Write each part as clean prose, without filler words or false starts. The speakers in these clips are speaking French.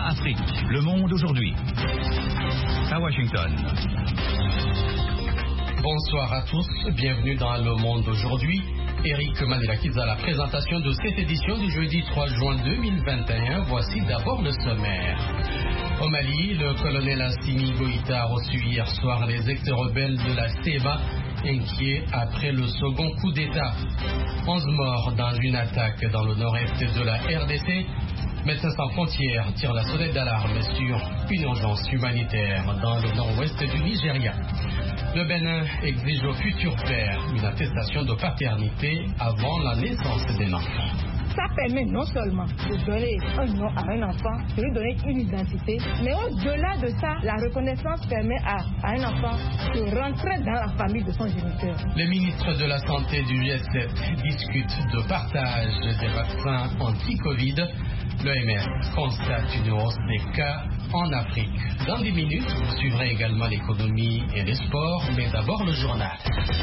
Afrique. Le monde aujourd'hui. À Washington. Bonsoir à tous, bienvenue dans Le Monde aujourd'hui. Eric Mandelakidze à la présentation de cette édition du jeudi 3 juin 2021. Voici d'abord le sommaire. Au Mali, le colonel Assimi Goïta a reçu hier soir les ex-rebelles de la CEMA, inquiets après le second coup d'État. 11 morts dans une attaque dans le nord-est de la RDC. Médecins sans frontières tire la sonnette d'alarme sur une urgence humanitaire dans le nord-ouest du Nigeria. Le Bénin exige au futur père une attestation de paternité avant la naissance d'un enfant. Ça permet non seulement de donner un nom à un enfant, de lui donner une identité, mais au-delà de ça, la reconnaissance permet à un enfant de rentrer dans la famille de son géniteur. Les ministres de la Santé du G7 discutent de partage des vaccins anti-Covid. L'OMS constate une hausse des cas en Afrique. Dans 10 minutes, vous suivrez également l'économie et les sports, mais d'abord le journal.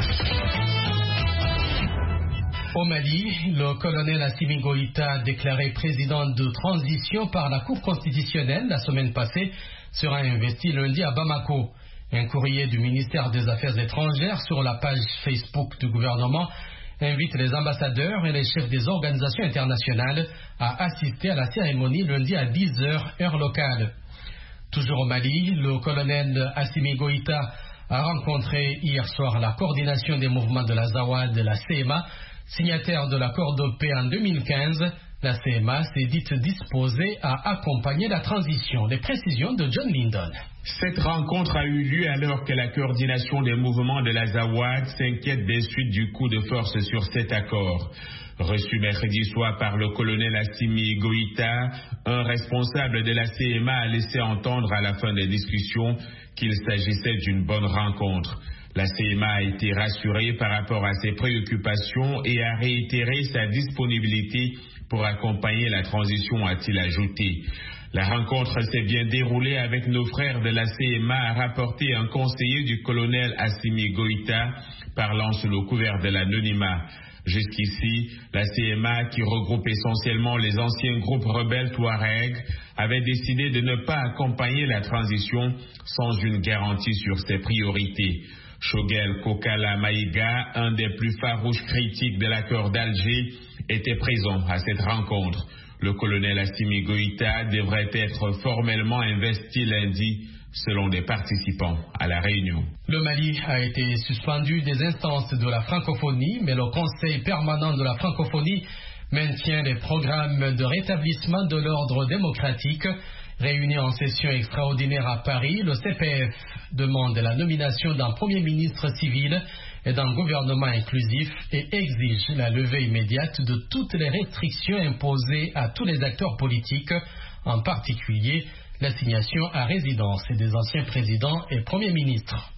Au Mali, le colonel Assimi Goïta, déclaré président de transition par la Cour constitutionnelle la semaine passée, sera investi lundi à Bamako. Un courrier du ministère des Affaires étrangères sur la page Facebook du gouvernement invite les ambassadeurs et les chefs des organisations internationales à assister à la cérémonie lundi à 10h, heure locale. Toujours au Mali, le colonel Assimi Goïta a rencontré hier soir la coordination des mouvements de la ZAWAD de la CEMA, signataire de l'accord de paix en 2015. La CEMA s'est dite disposée à accompagner la transition. Les précisions de John Lindon. Cette rencontre a eu lieu alors que la coordination des mouvements de la ZAWAD s'inquiète des suites du coup de force sur cet accord. Reçu mercredi soir par le colonel Assimi Goïta, un responsable de la CEMA a laissé entendre à la fin des discussions qu'il s'agissait d'une bonne rencontre. La CEMA a été rassurée par rapport à ses préoccupations et a réitéré sa disponibilité pour accompagner la transition, a-t-il ajouté. La rencontre s'est bien déroulée avec nos frères de la CEMA, a rapporté un conseiller du colonel Assimi Goïta, parlant sous le couvert de l'anonymat. Jusqu'ici, la CEMA, qui regroupe essentiellement les anciens groupes rebelles Touareg, avait décidé de ne pas accompagner la transition sans une garantie sur ses priorités. Shogel Kokala Maïga, un des plus farouches critiques de l'accord d'Alger, était présent à cette rencontre. Le colonel Assimi Goïta devrait être formellement investi lundi, selon des participants à la réunion. Le Mali a été suspendu des instances de la francophonie, mais le Conseil permanent de la francophonie maintient les programmes de rétablissement de l'ordre démocratique. Réuni en session extraordinaire à Paris, le CPF demande la nomination d'un Premier ministre civil et d'un gouvernement inclusif et exige la levée immédiate de toutes les restrictions imposées à tous les acteurs politiques, en particulier l'assignation à résidence des anciens présidents et premiers ministres.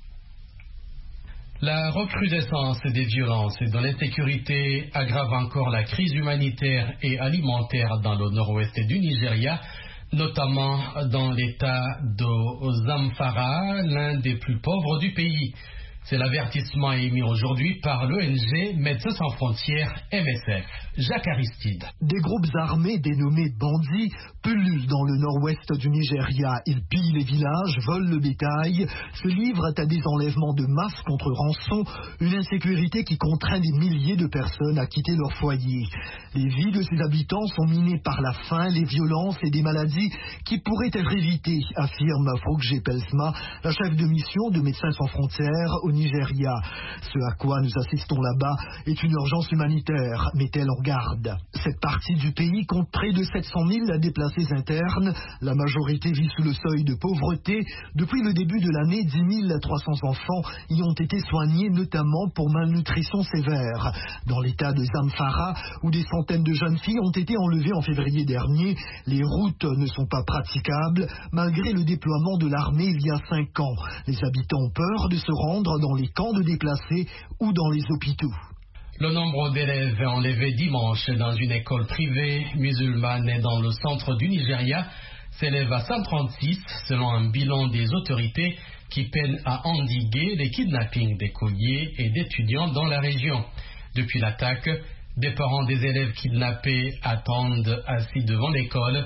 La recrudescence des violences et de l'insécurité aggrave encore la crise humanitaire et alimentaire dans le nord-ouest du Nigeria, notamment dans l'état de Zamfara, l'un des plus pauvres du pays. C'est l'avertissement émis aujourd'hui par l'ONG Médecins sans frontières MSF. Jacques Aristide. Des groupes armés dénommés bandits pullulent dans le nord-ouest du Nigeria. Ils pillent les villages, volent le bétail, se livrent à des enlèvements de masse contre rançon, une insécurité qui contraint des milliers de personnes à quitter leur foyer. Les vies de ces habitants sont minées par la faim, les violences et des maladies qui pourraient être évitées, affirme Fogje Pelsma, la chef de mission de Médecins sans frontières au Nigeria. Ce à quoi nous assistons là-bas est une urgence humanitaire, met-elle en garde. Cette partie du pays compte près de 700 000 déplacés internes. La majorité vit sous le seuil de pauvreté. Depuis le début de l'année, 10 300 enfants y ont été soignés, notamment pour malnutrition sévère. Dans l'état de Zamfara, où des centaines de jeunes filles ont été enlevées en février dernier, les routes ne sont pas praticables, malgré le déploiement de l'armée il y a 5 ans. Les habitants ont peur de se rendre dans les camps de déplacés ou dans les hôpitaux. Le nombre d'élèves enlevés dimanche dans une école privée musulmane dans le centre du Nigeria s'élève à 136 selon un bilan des autorités qui peinent à endiguer les kidnappings d'écoliers et d'étudiants dans la région. Depuis l'attaque, des parents des élèves kidnappés attendent assis devant l'école.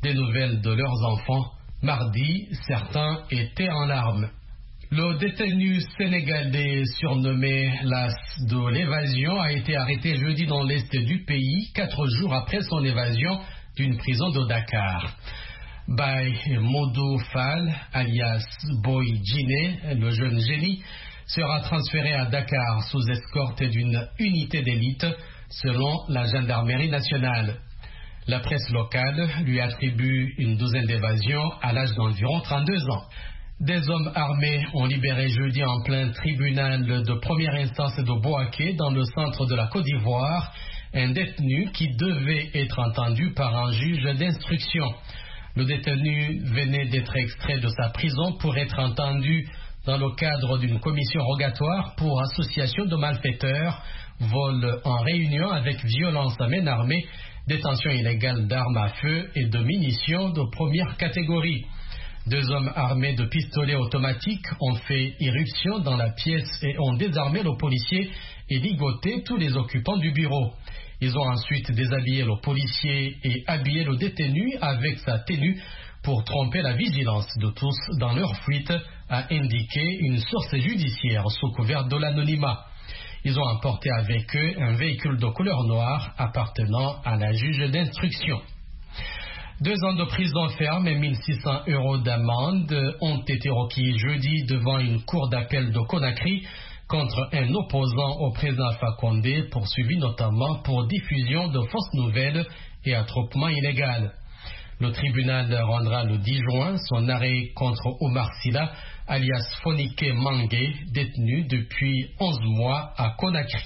des nouvelles de leurs enfants. Mardi, certains étaient en larmes. Le détenu sénégalais surnommé l'As de l'évasion a été arrêté jeudi dans l'est du pays, 4 jours après son évasion d'une prison de Dakar. Bay Modou Fall, alias Boy Djiné, le jeune génie, sera transféré à Dakar sous escorte d'une unité d'élite, selon la gendarmerie nationale. La presse locale lui attribue une douzaine d'évasions à l'âge d'environ 32 ans. Des hommes armés ont libéré jeudi en plein tribunal de première instance de Bouaké, dans le centre de la Côte d'Ivoire, un détenu qui devait être entendu par un juge d'instruction. Le détenu venait d'être extrait de sa prison pour être entendu dans le cadre d'une commission rogatoire pour association de malfaiteurs, vol en réunion avec violence à main armée, détention illégale d'armes à feu et de munitions de première catégorie. 2 hommes armés de pistolets automatiques ont fait irruption dans la pièce et ont désarmé le policier et ligoté tous les occupants du bureau. Ils ont ensuite déshabillé le policier et habillé le détenu avec sa tenue pour tromper la vigilance de tous dans leur fuite, a indiqué une source judiciaire sous couvert de l'anonymat. Ils ont emporté avec eux un véhicule de couleur noire appartenant à la juge d'instruction. 2 ans de prison ferme et 1 600 € d'amende ont été requis jeudi devant une cour d'appel de Conakry contre un opposant au président Alpha Condé, poursuivi notamment pour diffusion de fausses nouvelles et attroupement illégal. Le tribunal rendra le 10 juin son arrêt contre Omar Silla, alias Fonike Mangué, détenu depuis 11 mois à Conakry.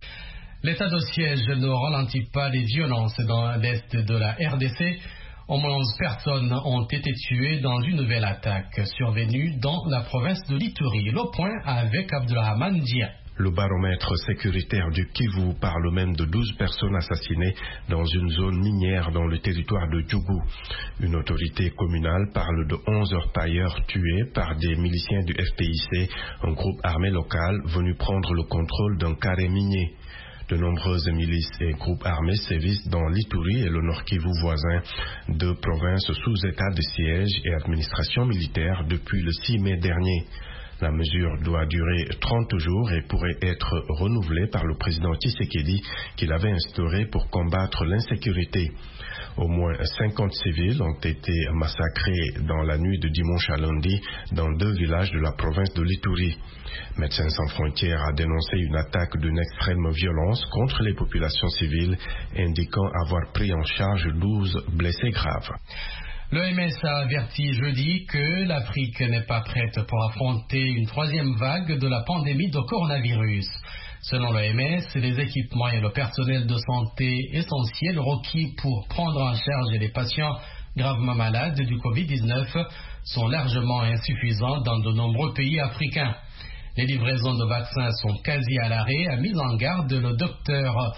L'état de siège ne ralentit pas les violences dans l'est de la RDC. Au moins 11 personnes ont été tuées dans une nouvelle attaque survenue dans la province de l'Ituri. Le point avec Abdelrahman Dia. Le baromètre sécuritaire du Kivu parle même de 12 personnes assassinées dans une zone minière dans le territoire de Djougou. Une autorité communale parle de 11 orpailleurs tués par des miliciens du FPIC, un groupe armé local venu prendre le contrôle d'un carré minier. De nombreuses milices et groupes armés sévissent dans l'Ituri et le Nord Kivu voisin, 2 provinces sous état de siège et administration militaire depuis le 6 mai dernier. La mesure doit durer 30 jours et pourrait être renouvelée par le président Tshisekedi qui l'avait instaurée pour combattre l'insécurité. Au moins 50 civils ont été massacrés dans la nuit de dimanche à lundi dans 2 villages de la province de l'Ituri. Médecins sans frontières a dénoncé une attaque d'une extrême violence contre les populations civiles, indiquant avoir pris en charge 12 blessés graves. L'OMS a averti jeudi que l'Afrique n'est pas prête pour affronter une 3e vague de la pandémie de coronavirus. Selon l'OMS, les équipements et le personnel de santé essentiels requis pour prendre en charge les patients gravement malades du Covid-19 sont largement insuffisants dans de nombreux pays africains. Les livraisons de vaccins sont quasi à l'arrêt, a mis en garde le docteur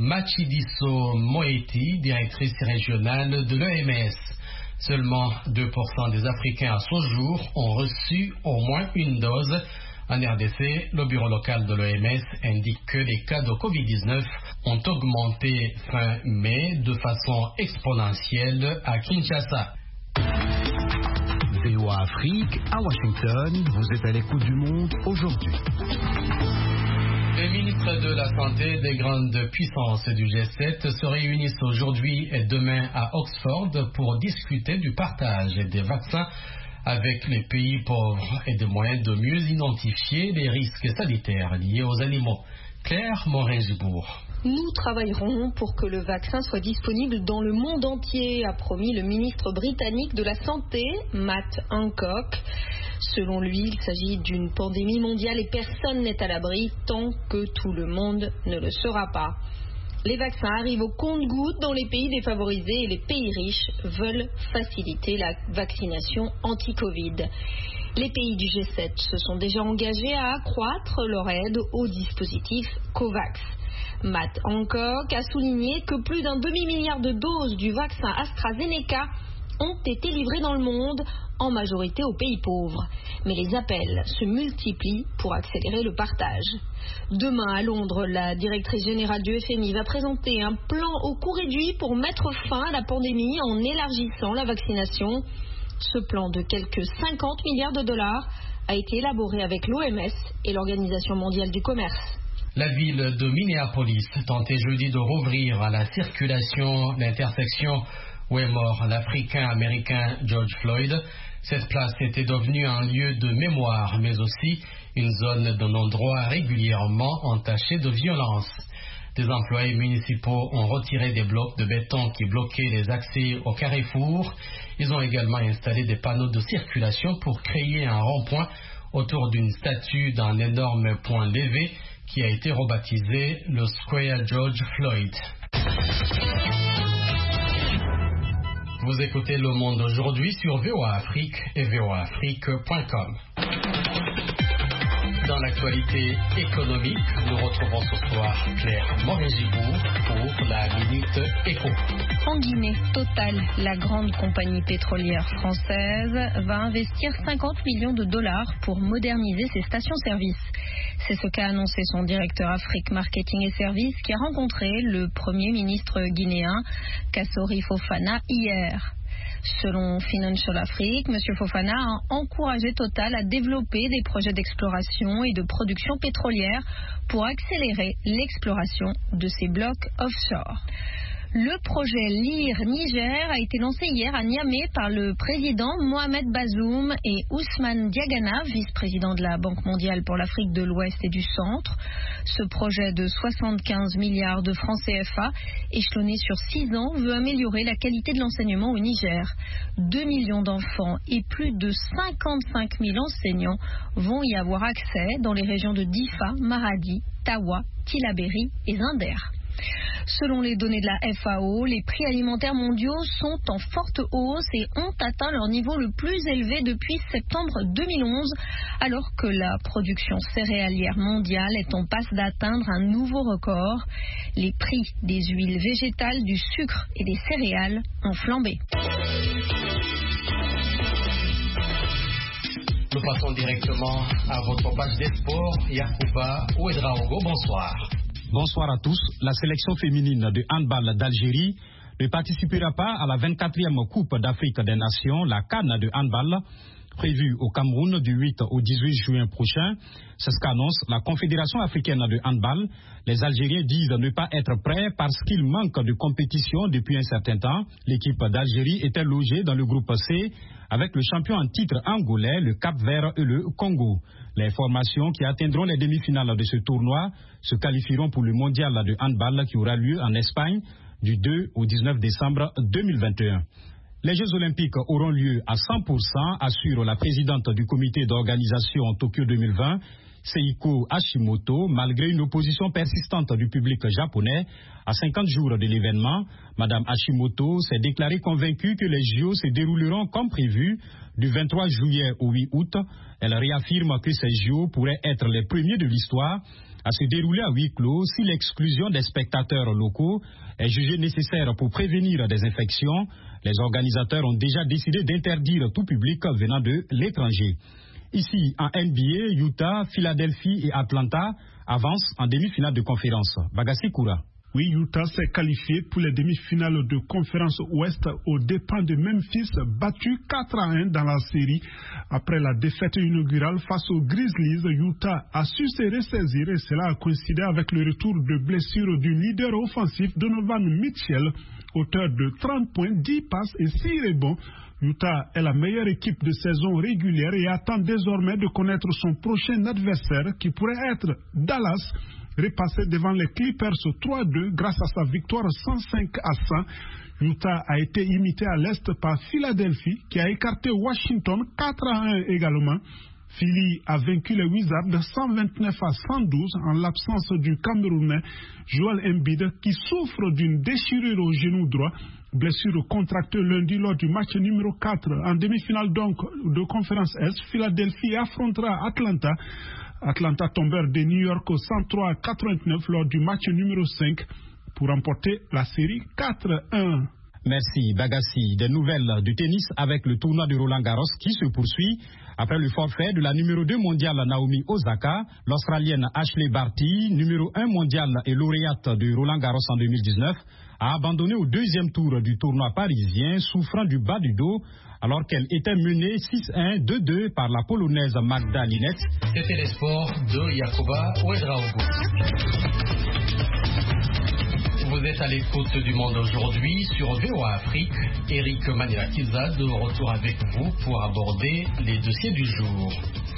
Matshidiso Moeti, directrice régionale de l'OMS. Seulement 2% des Africains à ce jour ont reçu au moins une dose. En RDC, le bureau local de l'OMS indique que les cas de Covid-19 ont augmenté fin mai de façon exponentielle à Kinshasa. VOA Afrique, à Washington, vous êtes à l'écoute du monde aujourd'hui. Les ministres de la Santé des grandes puissances du G7 se réunissent aujourd'hui et demain à Oxford pour discuter du partage des vaccins avec les pays pauvres et des moyens de mieux identifier les risques sanitaires liés aux animaux. Claire Morin-Gibourg. Nous travaillerons pour que le vaccin soit disponible dans le monde entier, a promis le ministre britannique de la Santé, Matt Hancock. Selon lui, il s'agit d'une pandémie mondiale et personne n'est à l'abri tant que tout le monde ne le sera pas. Les vaccins arrivent au compte-gouttes dans les pays défavorisés et les pays riches veulent faciliter la vaccination anti-Covid. Les pays du G7 se sont déjà engagés à accroître leur aide au dispositif COVAX. Matt Hancock a souligné que plus d'un demi-milliard de doses du vaccin AstraZeneca ont été livrés dans le monde, en majorité aux pays pauvres. Mais les appels se multiplient pour accélérer le partage. Demain, à Londres, la directrice générale du FMI va présenter un plan au coût réduit pour mettre fin à la pandémie en élargissant la vaccination. Ce plan de quelques 50 milliards de dollars a été élaboré avec l'OMS et l'Organisation mondiale du commerce. La ville de Minneapolis tentait jeudi de rouvrir à la circulation l'intersection où est mort l'Africain-Américain George Floyd. Cette place était devenue un lieu de mémoire, mais aussi une zone de non-droit régulièrement entachée de violence. Des employés municipaux ont retiré des blocs de béton qui bloquaient les accès au carrefour. Ils ont également installé des panneaux de circulation pour créer un rond-point autour d'une statue d'un énorme point levé qui a été rebaptisé le Square George Floyd. Vous écoutez Le Monde aujourd'hui sur VOA Afrique et voaafrique.com. Dans l'actualité économique, nous retrouvons ce soir Claire Moret-Gibourg pour la Minute Éco. En Guinée, Total, la grande compagnie pétrolière française, va investir 50 millions de dollars pour moderniser ses stations-service. C'est ce qu'a annoncé son directeur Afrique Marketing et Services qui a rencontré le Premier ministre guinéen Kassori Fofana hier. Selon Financial Afrique, M. Fofana a encouragé Total à développer des projets d'exploration et de production pétrolière pour accélérer l'exploration de ces blocs offshore. Le projet LIR Niger a été lancé hier à Niamey par le président Mohamed Bazoum et Ousmane Diagana, vice-président de la Banque mondiale pour l'Afrique de l'Ouest et du Centre. Ce projet de 75 milliards de francs CFA, échelonné sur 6 ans, veut améliorer la qualité de l'enseignement au Niger. 2 millions d'enfants et plus de 55 000 enseignants vont y avoir accès dans les régions de Difa, Maradi, Tawa, Tillabéri et Zinder. Selon les données de la FAO, les prix alimentaires mondiaux sont en forte hausse et ont atteint leur niveau le plus élevé depuis septembre 2011, alors que la production céréalière mondiale est en passe d'atteindre un nouveau record. Les prix des huiles végétales, du sucre et des céréales ont flambé. Nous passons directement à votre page des sports. Yacouba Ouedraogo, bonsoir. Bonsoir à tous. La sélection féminine de handball d'Algérie ne participera pas à la 24e Coupe d'Afrique des Nations, la CAN de handball, prévue au Cameroun du 8 au 18 juin prochain. C'est ce qu'annonce la Confédération africaine de handball. Les Algériens disent ne pas être prêts parce qu'il manque de compétition depuis un certain temps. L'équipe d'Algérie était logée dans le groupe C avec le champion en titre angolais, le Cap-Vert et le Congo. Les formations qui atteindront les demi-finales de ce tournoi se qualifieront pour le mondial de handball qui aura lieu en Espagne du 2 au 19 décembre 2021. Les Jeux Olympiques auront lieu à 100%, assure la présidente du comité d'organisation Tokyo 2020, Seiko Hashimoto, malgré une opposition persistante du public japonais. À 50 jours de l'événement, Madame Hashimoto s'est déclarée convaincue que les JO se dérouleront comme prévu du 23 juillet au 8 août. Elle réaffirme que ces JO pourraient être les premiers de l'histoire à se dérouler à huis clos si l'exclusion des spectateurs locaux est jugée nécessaire pour prévenir des infections. Les organisateurs ont déjà décidé d'interdire tout public venant de l'étranger. Ici, en NBA, Utah, Philadelphie et Atlanta avancent en demi-finale de conférence. Bagassi Koura. Oui, Utah s'est qualifié pour les demi-finales de conférence Ouest aux dépens de Memphis, battu 4-1 dans la série. Après la défaite inaugurale face aux Grizzlies, Utah a su se ressaisir et cela a coïncidé avec le retour de blessure du leader offensif Donovan Mitchell, auteur de 30 points, 10 passes et 6 rebonds. Utah est la meilleure équipe de saison régulière et attend désormais de connaître son prochain adversaire qui pourrait être Dallas, repassé devant les Clippers 3-2 grâce à sa victoire 105-100. Utah a été imité à l'Est par Philadelphie qui a écarté Washington 4-1 également. Philly a vaincu les Wizards 129-112 en l'absence du Camerounais Joel Embiid qui souffre d'une déchirure au genou droit. Blessure contractée lundi lors du match numéro 4 en demi-finale donc de conférence Est. Philadelphie affrontera Atlanta. Atlanta tombeur de New York 103-89 lors du match numéro 5 pour remporter la série 4-1. Merci Bagassi. Des nouvelles du tennis avec le tournoi de Roland-Garros qui se poursuit. Après le forfait de la numéro 2 mondiale Naomi Osaka, l'Australienne Ashley Barty, numéro 1 mondiale et lauréate de Roland-Garros en 2019, a abandonné au deuxième tour du tournoi parisien, souffrant du bas du dos, alors qu'elle était menée 6-1, 2-2 par la Polonaise Magda Linette. C'était les sports de Yakuba Ouedraogo. Vous êtes à l'écoute du Monde aujourd'hui sur VOA Afrique. Eric Manirakiza de retour avec vous pour aborder les dossiers du jour.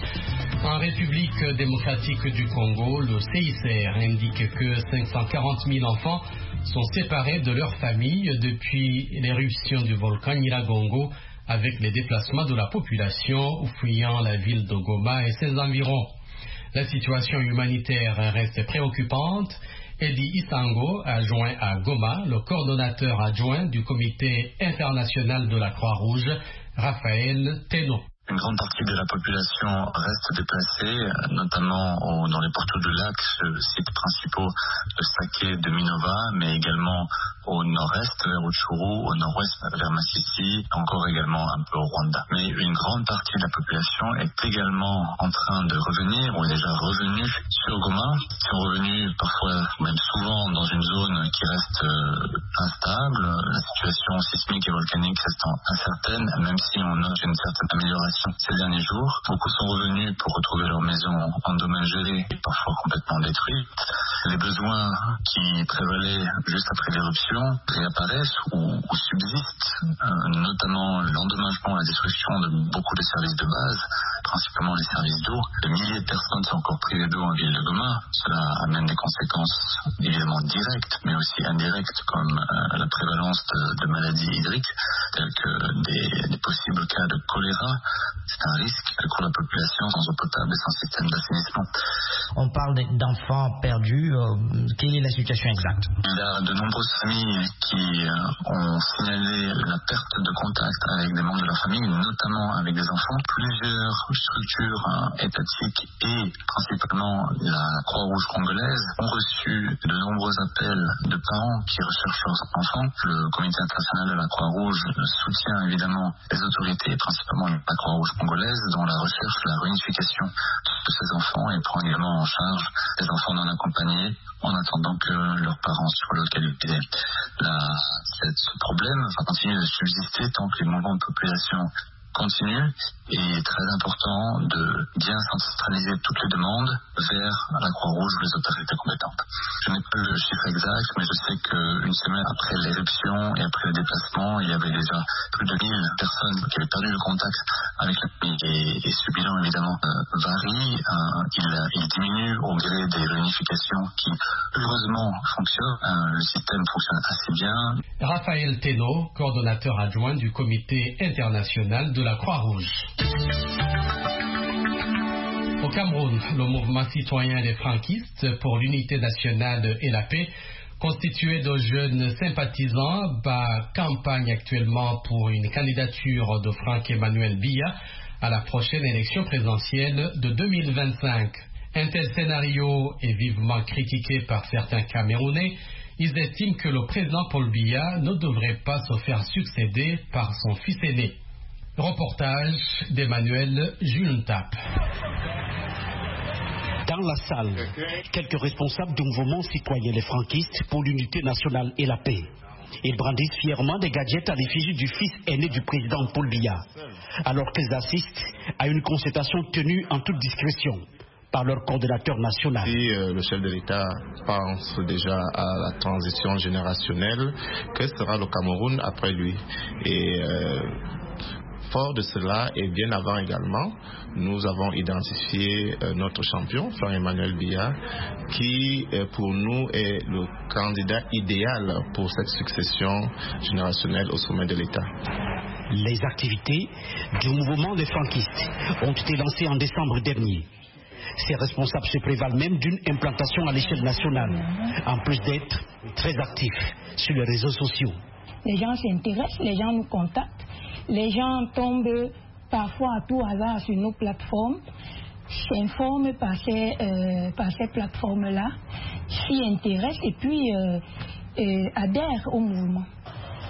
En République démocratique du Congo, le CICR indique que 540 000 enfants sont séparés de leur famille depuis l'éruption du volcan Nyiragongo, avec les déplacements de la population fuyant la ville de Goma et ses environs. La situation humanitaire reste préoccupante. Eddie Isango, adjoint à Goma, le coordonnateur adjoint du comité international de la Croix-Rouge, Raphaël Teno. Une grande partie de la population reste déplacée, notamment dans les portos de lac, sites principaux de Sake, de Minova, mais également au nord-est vers Rutshuru, au nord-ouest vers Masisi, encore également un peu au Rwanda. Mais une grande partie de la population est également en train de revenir, ou est déjà revenue sur Goma, sont revenus parfois, même souvent, dans une zone qui reste instable. La situation sismique et volcanique reste incertaine, même si on note une certaine amélioration ces derniers jours. Beaucoup sont revenus pour retrouver leur maison endommagée et parfois complètement détruite. Les besoins qui prévalaient juste après l'éruption réapparaissent ou subsistent, notamment l'endommagement et la destruction de beaucoup de services de base, principalement les services d'eau. Des milliers de personnes sont encore privées d'eau en ville de Goma. Cela amène des conséquences évidemment directes, mais aussi indirectes, comme la prévalence de maladies hydriques, telles que des possibles cas de choléra. C'est un risque pour la population sans eau potable et sans système d'assainissement. On parle d'enfants perdus. Quelle est la situation exacte? Il y a de nombreuses familles qui ont signalé la perte de contact avec des membres de la famille, notamment avec des enfants. Plusieurs structures étatiques et principalement la Croix-Rouge congolaise ont reçu de nombreux appels de parents qui recherchent leurs enfants. Le comité international de la Croix-Rouge soutient évidemment les autorités, principalement la Croix-Rouge congolaise, dans la recherche et la réunification de ces enfants et prend également en charge les enfants non accompagnés en attendant que leurs parents soient localisés. Ce problème va continuer de subsister tant que les mouvements de population continuent et il est très important de bien centraliser toutes les demandes vers la Croix-Rouge ou les autorités compétentes. Je n'ai pas le chiffre exact, mais je sais qu'une semaine après l'éruption et après le déplacement, il y avait déjà plus de 1000 personnes qui avaient perdu le contact avec la famille. Et ce bilan, évidemment, varie. Il diminue au gré des réunifications qui, heureusement, fonctionnent. Le système fonctionne assez bien. Raphaël Teno, coordonnateur adjoint du comité international de la Croix-Rouge. Au Cameroun, le mouvement citoyen des franquistes pour l'unité nationale et la paix, constitué de jeunes sympathisants, bat campagne actuellement pour une candidature de Franck Emmanuel Biya à la prochaine élection présidentielle de 2025. Un tel scénario est vivement critiqué par certains Camerounais. Ils estiment que le président Paul Biya ne devrait pas se faire succéder par son fils aîné. Reportage d'Emmanuel Jules-Tap. Dans la salle, quelques responsables du mouvement citoyen les franquistes pour l'unité nationale et la paix. Ils brandissent fièrement des gadgets à l'effigie du fils aîné du président Paul Biya, alors qu'ils assistent à une concertation tenue en toute discrétion par leur coordonnateur national. Si le chef de l'État pense déjà à la transition générationnelle, que sera le Cameroun après lui? Et fort de cela, et bien avant également, nous avons identifié notre champion, Franck Emmanuel Biya, qui pour nous est le candidat idéal pour cette succession générationnelle au sommet de l'État. Les activités du mouvement des franquistes ont été lancées en décembre dernier. Ces responsables se prévalent même d'une implantation à l'échelle nationale, en plus d'être très actifs sur les réseaux sociaux. Les gens s'intéressent, les gens nous contactent, les gens tombent parfois à tout hasard sur nos plateformes, s'informent par ces plateformes-là, s'y intéressent et puis adhèrent au mouvement.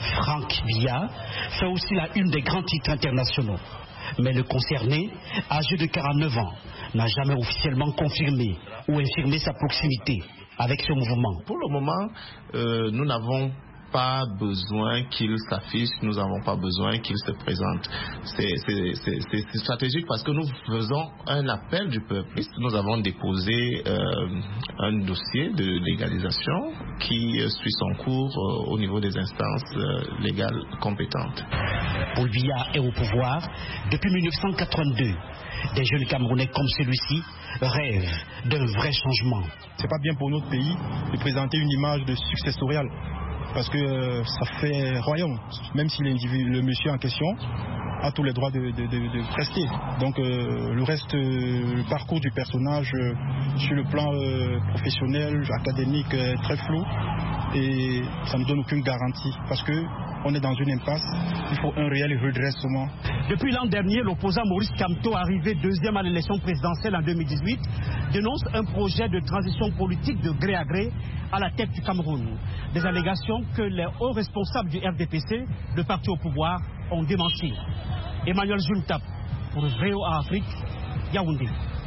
Franck Biya, fait aussi la une des grands titres internationaux. Mais le concerné, âgé de 49 ans, n'a jamais officiellement confirmé ou infirmé sa proximité avec ce mouvement. Pour le moment, nous n'avons pas besoin qu'il s'affiche, nous n'avons pas besoin qu'il se présente. C'est stratégique parce que nous faisons un appel du peuple. Nous avons déposé un dossier de légalisation qui suit son cours au niveau des instances légales compétentes. Paul Biya est au pouvoir depuis 1982. Des jeunes Camerounais comme celui-ci rêvent d'un vrai changement. C'est pas bien pour notre pays de présenter une image de successorial. Parce que ça fait royaume, même si le monsieur en question a tous les droits de prester. Donc le reste, le parcours du personnage sur le plan professionnel, académique, est très flou et ça ne donne aucune garantie parce que on est dans une impasse, il faut un réel redressement. Depuis l'an dernier, l'opposant Maurice Kamto, arrivé deuxième à l'élection présidentielle en 2018, dénonce un projet de transition politique de gré à gré à la tête du Cameroun. Des allégations que les hauts responsables du RDPC, le parti au pouvoir, ont démenti. Emmanuel Juntap pour VOA Afrique, Yaoundé.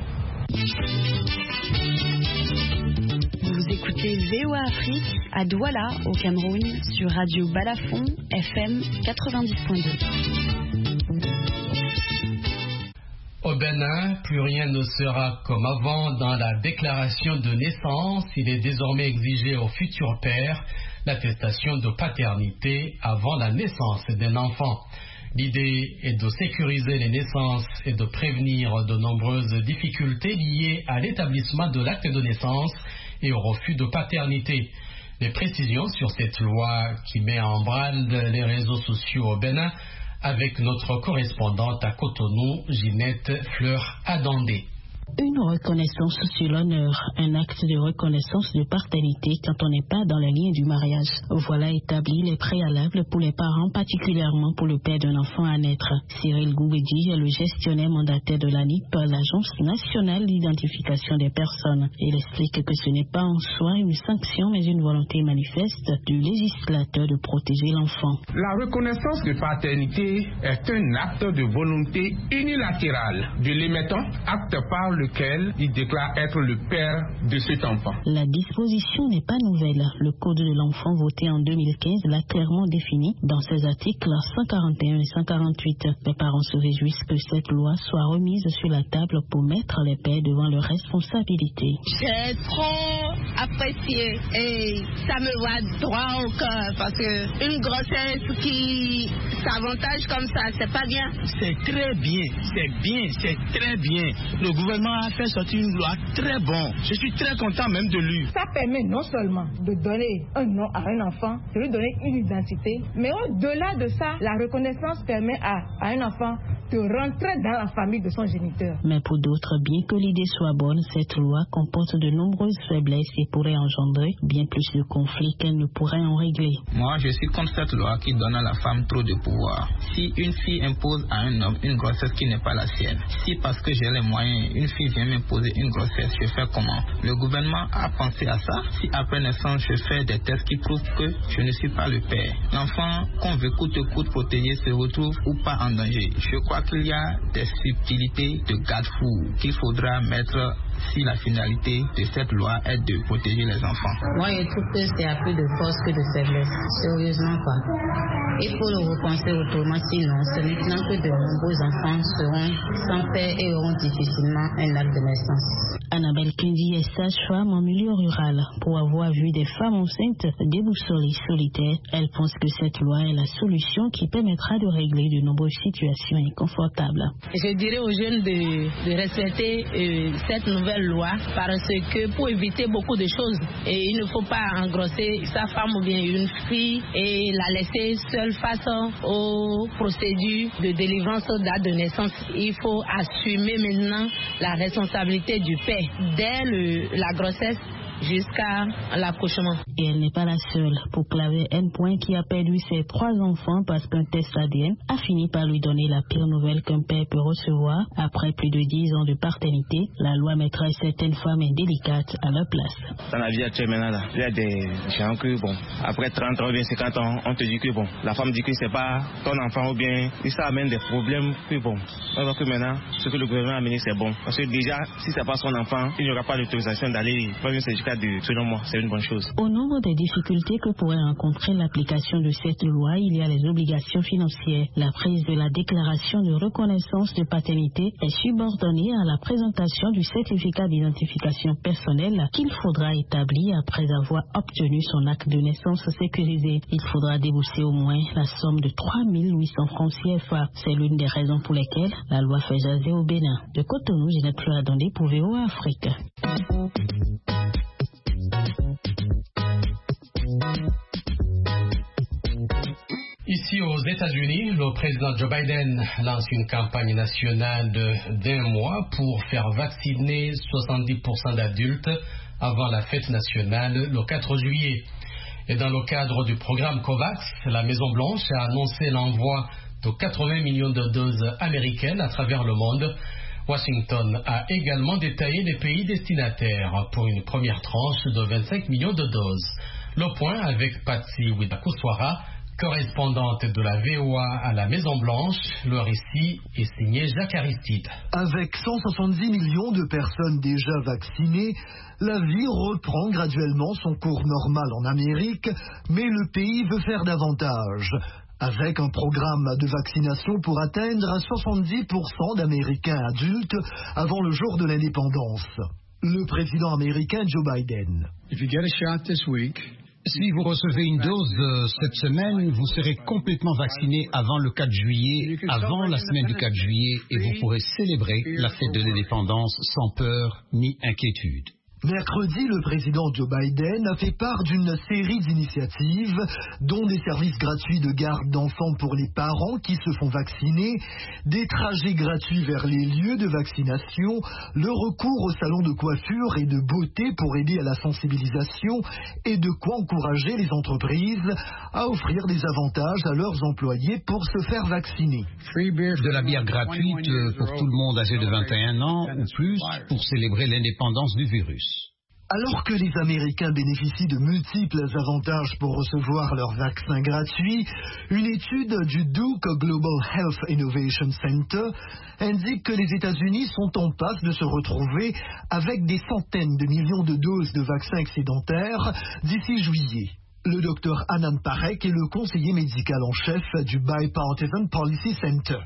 Vous écoutez VOA Afrique à Douala, au Cameroun, sur Radio Balafon, FM 90.2. Au Bénin, plus rien ne sera comme avant dans la déclaration de naissance. Il est désormais exigé au futur père l'attestation de paternité avant la naissance d'un enfant. L'idée est de sécuriser les naissances et de prévenir de nombreuses difficultés liées à l'établissement de l'acte de naissance et au refus de paternité. Les précisions sur cette loi qui met en branle les réseaux sociaux au Bénin avec notre correspondante à Cotonou, Ginette Fleur-Adandé. Une reconnaissance sur l'honneur, un acte de reconnaissance de paternité quand on n'est pas dans la ligne du mariage. Voilà établi les préalables pour les parents, particulièrement pour le père d'un enfant à naître. Cyril Goubedi est le gestionnaire mandataire de l'ANIP, l'Agence nationale d'identification des personnes. Il explique que ce n'est pas en soi une sanction, mais une volonté manifeste du législateur de protéger l'enfant. La reconnaissance de paternité est un acte de volonté unilatérale de l'émettant, acte par lequel il déclare être le père de cet enfant. La disposition n'est pas nouvelle. Le Code de l'enfant voté en 2015 l'a clairement défini dans ses articles 141 et 148. Les parents se réjouissent que cette loi soit remise sur la table pour mettre les pères devant leurs responsabilités. J'ai trop apprécié et ça me va droit au cœur parce que une grossesse qui s'avantage comme ça, c'est pas bien. C'est très bien, c'est très bien. Le gouvernement a fait sortir une loi très bonne. Je suis très content même de lui. Ça permet non seulement de donner un nom à un enfant, de lui donner une identité, mais au-delà de ça, la reconnaissance permet à un enfant de rentrer dans la famille de son géniteur. Mais pour d'autres, bien que l'idée soit bonne, cette loi comporte de nombreuses faiblesses et pourrait engendrer bien plus de conflits qu'elle ne pourrait en régler. Moi, je suis contre cette loi qui donne à la femme trop de pouvoir. Si une fille impose à un homme une grossesse qui n'est pas la sienne, si parce que j'ai les moyens, une fille vient m'imposer une grossesse, je fais comment? Le gouvernement a pensé à ça. Si après naissance, je fais des tests qui prouvent que je ne suis pas le père, l'enfant qu'on veut coûte que coûte protéger se retrouve ou pas en danger. Je crois qu'il y a des subtilités de garde-fou qu'il faudra mettre si la finalité de cette loi est de protéger les enfants. Moi, je trouve que c'est à plus de force que de faiblesse. Sérieusement, quoi. Il faut le repenser autrement, sinon c'est maintenant que de nombreux enfants seront sans père et auront difficilement un acte de naissance. Annabelle Kendi est sage-femme en milieu rural. Pour avoir vu des femmes enceintes déboussolées, solitaires, elle pense que cette loi est la solution qui permettra de régler de nombreuses situations inconfortables. Je dirais aux jeunes de respecter cette nouvelle loi parce que pour éviter beaucoup de choses, et il ne faut pas engrosser sa femme ou bien une fille et la laisser seule face aux procédures de délivrance d'acte de naissance. Il faut assumer maintenant la responsabilité du père. Dès la grossesse, jusqu'à l'accouchement. Et elle n'est pas la seule. Pour Claver N. qui a perdu ses 3 enfants parce qu'un test ADN a fini par lui donner la pire nouvelle qu'un père peut recevoir. Après plus de 10 ans de paternité, la loi mettra certaines femmes indélicates à leur place. Dans la vie actuelle maintenant, là, il y a des gens que, bon, après 30 ans ou bien 50 ans, on te dit que, bon, la femme dit que c'est pas ton enfant ou bien, et ça amène des problèmes que, bon, on voit que maintenant, ce que le gouvernement a amené, c'est bon. Parce que déjà, si c'est pas son enfant, il n'y aura pas d'autorisation d'aller faire un certificat selon moi, c'est une bonne chose. Au nombre des difficultés que pourrait rencontrer l'application de cette loi, il y a les obligations financières. La prise de la déclaration de reconnaissance de paternité est subordonnée à la présentation du certificat d'identification personnelle qu'il faudra établir après avoir obtenu son acte de naissance sécurisé. Il faudra débourser au moins la somme de 3 800 francs CFA. C'est l'une des raisons pour lesquelles la loi fait jaser au Bénin. De Cotonou, Ginette Fleuradondé pour VOA Afrique. Ici aux États-Unis, le président Joe Biden lance une campagne nationale d'1 mois pour faire vacciner 70% d'adultes avant la fête nationale le 4 juillet. Et dans le cadre du programme COVAX, la Maison-Blanche a annoncé l'envoi de 80 millions de doses américaines à travers le monde. Washington a également détaillé les pays destinataires pour une première tranche de 25 millions de doses. Le point avec Patsy Widakuswara, correspondante de la VOA à la Maison-Blanche. Le récit est signé Jacques Aristide. Avec 170 millions de personnes déjà vaccinées, la vie reprend graduellement son cours normal en Amérique, mais le pays veut faire davantage. Avec un programme de vaccination pour atteindre 70% d'Américains adultes avant le jour de l'indépendance. Le président américain Joe Biden. Si vous recevez une dose cette semaine, vous serez complètement vacciné avant le 4 juillet, avant la semaine du 4 juillet, et vous pourrez célébrer la fête de l'indépendance sans peur ni inquiétude. Mercredi, le président Joe Biden a fait part d'une série d'initiatives, dont des services gratuits de garde d'enfants pour les parents qui se font vacciner, des trajets gratuits vers les lieux de vaccination, le recours aux salons de coiffure et de beauté pour aider à la sensibilisation et de quoi encourager les entreprises à offrir des avantages à leurs employés pour se faire vacciner. De la bière gratuite pour tout le monde âgé de 21 ans ou plus pour célébrer l'indépendance du virus. Alors que les Américains bénéficient de multiples avantages pour recevoir leur vaccin gratuit, une étude du Duke Global Health Innovation Center indique que les États-Unis sont en passe de se retrouver avec des centaines de millions de doses de vaccins excédentaires d'ici juillet. Le docteur Anand Parekh est le conseiller médical en chef du Bipartisan Policy Center.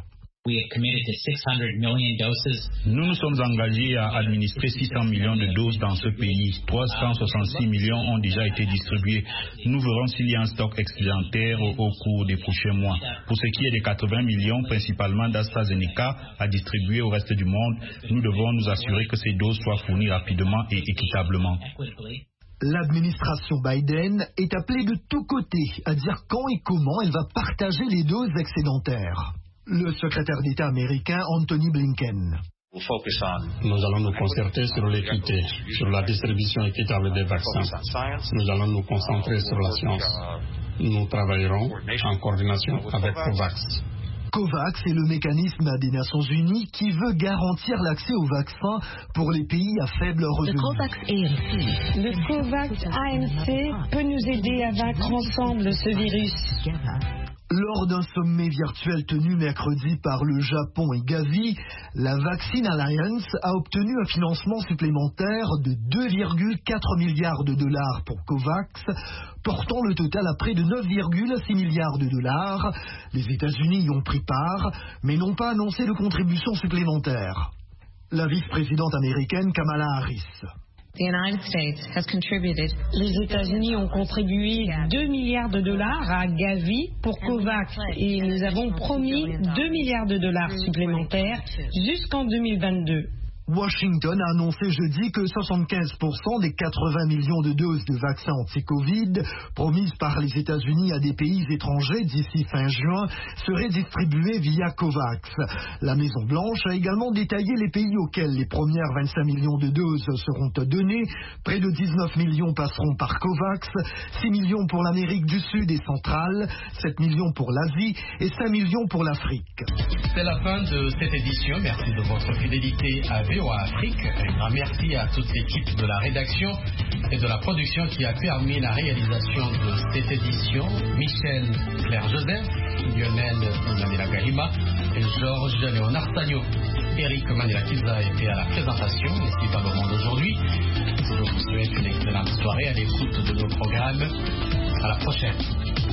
Nous nous sommes engagés à administrer 600 millions de doses dans ce pays. 366 millions ont déjà été distribués. Nous verrons s'il y a un stock excédentaire au cours des prochains mois. Pour ce qui est des 80 millions, principalement d'AstraZeneca, à distribuer au reste du monde, nous devons nous assurer que ces doses soient fournies rapidement et équitablement. L'administration Biden est appelée de tous côtés à dire quand et comment elle va partager les doses excédentaires. Le secrétaire d'État américain Anthony Blinken. Nous allons nous concerter sur l'équité, sur la distribution équitable des vaccins. Nous allons nous concentrer sur la science. Nous travaillerons en coordination avec COVAX. COVAX est le mécanisme des Nations Unies qui veut garantir l'accès aux vaccins pour les pays à faible revenu. Le COVAX AMC peut nous aider à vaincre ensemble ce virus. Lors d'un sommet virtuel tenu mercredi par le Japon et Gavi, la Vaccine Alliance a obtenu un financement supplémentaire de 2,4 milliards de dollars pour COVAX, portant le total à près de 9,6 milliards de dollars. Les États-Unis y ont pris part, mais n'ont pas annoncé de contribution supplémentaire. La vice-présidente américaine Kamala Harris. Les États-Unis ont contribué 2 milliards de dollars à Gavi pour COVAX et nous avons promis 2 milliards de dollars supplémentaires jusqu'en 2022. Washington a annoncé jeudi que 75% des 80 millions de doses de vaccins anti-Covid promises par les États-Unis à des pays étrangers d'ici fin juin seraient distribuées via COVAX. La Maison-Blanche a également détaillé les pays auxquels les premières 25 millions de doses seront données. Près de 19 millions passeront par COVAX, 6 millions pour l'Amérique du Sud et centrale, 7 millions pour l'Asie et 5 millions pour l'Afrique. C'est la fin de cette édition. Merci de votre fidélité à VOA Afrique. Un grand merci à toute l'équipe de la rédaction et de la production qui a permis la réalisation de cette édition. Michel Claire-Joseph, Lionel Manila Galima et Georges Léonard Sagno. Eric Manila Kiza était à la présentation. N'est-ce pas le monde aujourd'hui? Je vous souhaite une excellente soirée à l'écoute de nos programmes. À la prochaine.